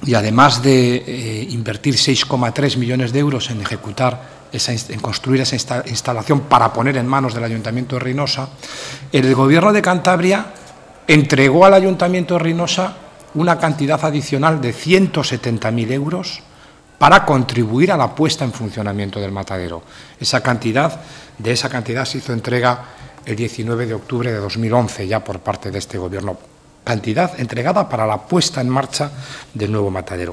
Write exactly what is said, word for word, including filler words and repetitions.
y además de eh, invertir seis coma tres millones de euros en ejecutar, esa, en construir esa insta instalación para poner en manos del Ayuntamiento de Reynosa, el Gobierno de Cantabria entregó al Ayuntamiento de Reynosa una cantidad adicional de ciento setenta mil euros para contribuir a la puesta en funcionamiento del matadero. Esa cantidad, de esa cantidad se hizo entrega el diecinueve de octubre de dos mil once, ya por parte de este Gobierno. Cantidad entregada para la puesta en marcha del nuevo matadero.